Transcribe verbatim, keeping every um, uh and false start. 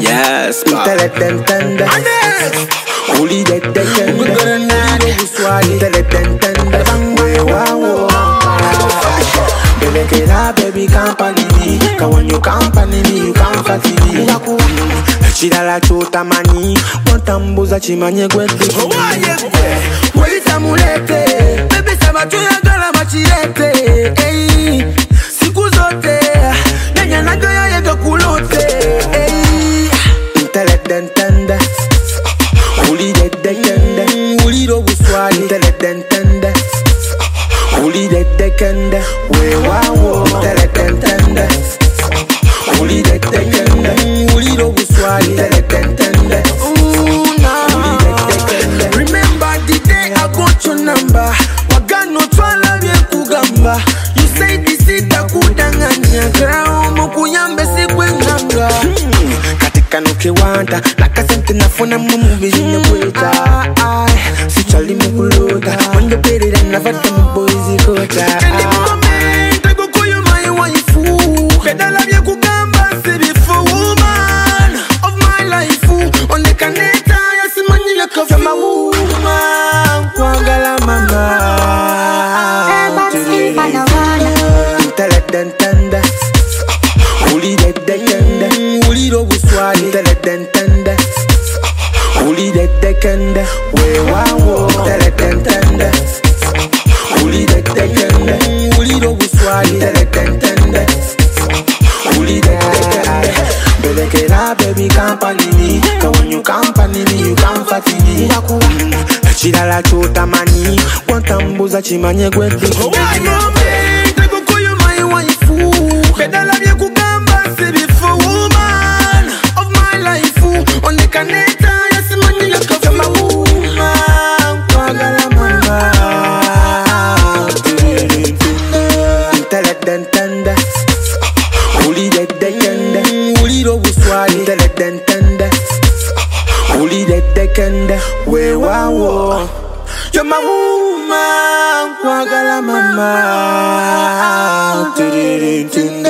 Yes, Tell it then tender. Holy dead dead tender. Tell it then tender. Wow, Beleke la baby company me. Cause when you company me, you comfort me. Chida la chota mani. Wantambuza chimanye gwete. Waita mulete. Baby saba chuya gala machirete. Hey, siku zote. Nenya nagaya yega kulote. Hey, tell it then tender. Holy dead dead tender. Holy do buswali. Tell it then tender. Holy dead dead tender. We wow. Tell it then tender. Holy dead dead tender. Holy do buswali. Tell it then tender. Ooh nah. Holy dead dead tender. Remember the day I got your number. Wagano twala bye kugamba. You say this is takudanganya. Girl mukuyambe sikwenganga. Katika nukiwanda nakasente nafuna mumuvi zinekweta. Sichali mukuloda wando perera navata muboizi kota. Kendi kukomenta kukuyo my waifu. Kedala bye kugamba sebifo woman of my life. Onde kaneta yasimani yako from a woman kwangala mama. Tell it then tender. Holy dead dead tender. Holy do buswali. Tell it then tender. Holy dead dead tender. We wow. Tell it then tender. Holy dead dead tender. Holy do buswali. Tell it then tender. Holy dead dead tender. Beleke la baby company me. Cause when you company me, you comfort me. Chida la chota mani. Wantambuza chimanye gwete. Kedala bye kugamba sebifo woman of my life. Onde kaneta yasimani yako from a woman kwagala mama. Tell it then tender. Holy dead dead tender. Holy do buswali. Tell it then tender. Holy dead dead tender. We wow. You're my woman kwagala mama.